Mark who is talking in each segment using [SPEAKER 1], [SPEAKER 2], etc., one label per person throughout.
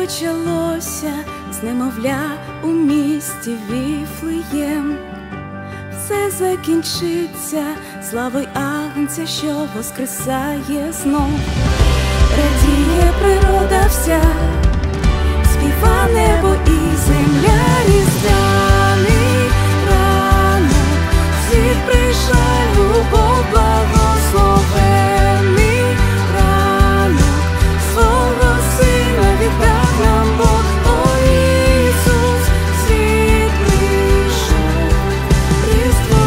[SPEAKER 1] почалося з немовля у місті Віфлеєм. Все закінчиться славою Агнця, що воскресає знов. Радіє природа вся, співа небо і земля, різдвяний ранок, світ прийшла любов, благословений ранок, свого сина віддав нам Бог. О, Ісус, світ прийшов, Різдво.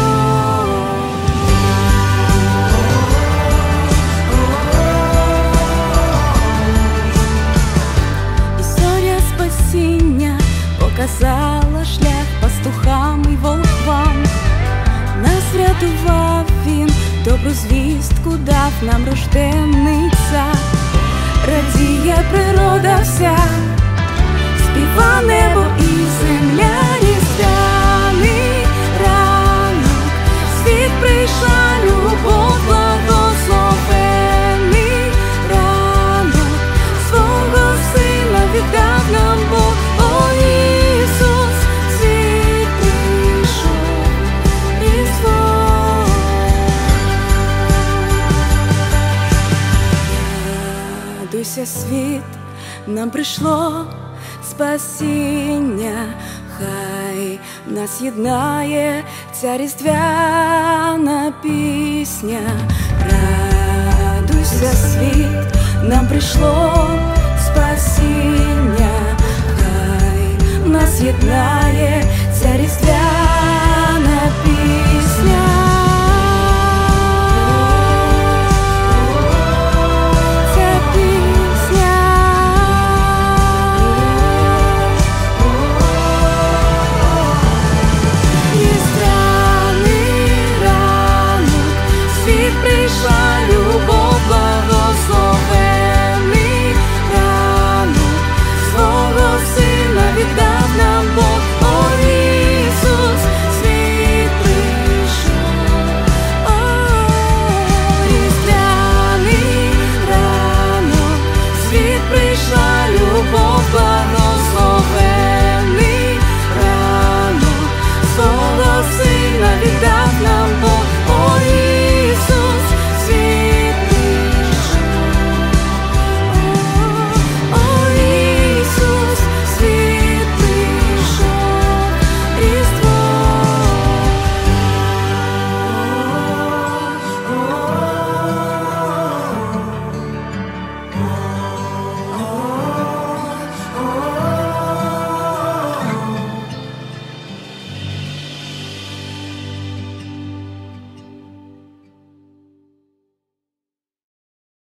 [SPEAKER 1] Історія спасіння показала шлях пастухам і волхвам. Нас врятував Він, добру звістку дав нам рождениця. Радіє природа вся, співа небо і земля, різдвяний ранок, світ прийшла любов, благословений ранок, свого сина віддав нам Бог. О, Ісус, світ прийшов, Різдво. Радуйся, світ, нам прийшло спасіння, хай нас єднає ця різдвяна пісня. Радуйся, світ, нам прийшло спасіння, хай нас єднає